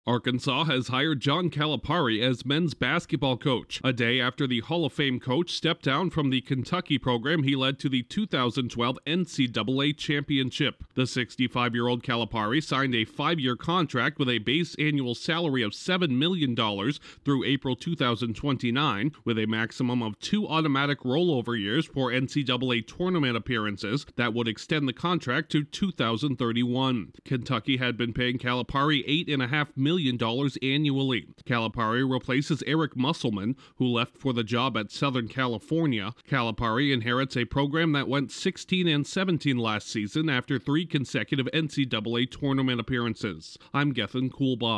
Arkansas has hired John Calipari as men's basketball coach, a day after the Hall of Fame coach stepped down from the Kentucky program he led to the 2012 NCAA championship. The 65-year-old Calipari signed a 5-year contract with a base annual salary of $7 million through April 2029, with a maximum of 2 automatic rollover years for NCAA tournament appearances that would extend the contract to 2031. Kentucky had been paying Calipari $8.5 million annually. Calipari replaces Eric Musselman, who left for the job at Southern California. Calipari inherits a program that went 16-17 last season after 3 consecutive NCAA tournament appearances. I'm Gethin Coolbaugh.